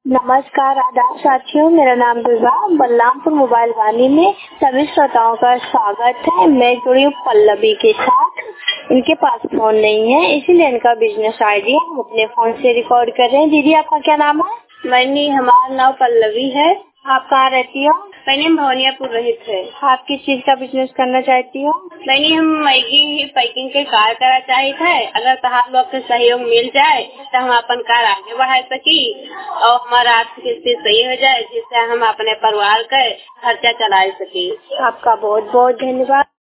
नमस्कार, आदाब साथियों। मेरा नाम दुर्गा बलरामपुर मोबाइल वाणी में सभी श्रोताओं का स्वागत है। मैं जुड़ी हूँ पल्लवी के साथ। इनके पास फोन नहीं है, इसीलिए इनका बिजनेस आइडिया हम अपने फोन से रिकॉर्ड कर रहे हैं। दीदी, आपका क्या नाम है? मैंने हमारा नाम पल्लवी है। आप कहाँ रहती हो? मैंने भवनियापुर रहित है। आप किस चीज का बिजनेस करना चाहती हो? मैंने हम मैगी पैकिंग के कार्य करा चाहिए थे। अगर तहार लोग से सहयोग मिल जाए तो हम अपन कार आगे बढ़ा सकी और हमारा आर्थिक स्थिति सही हो जाए, जिससे हम अपने परिवार का खर्चा चला सके। आपका बहुत बहुत धन्यवाद।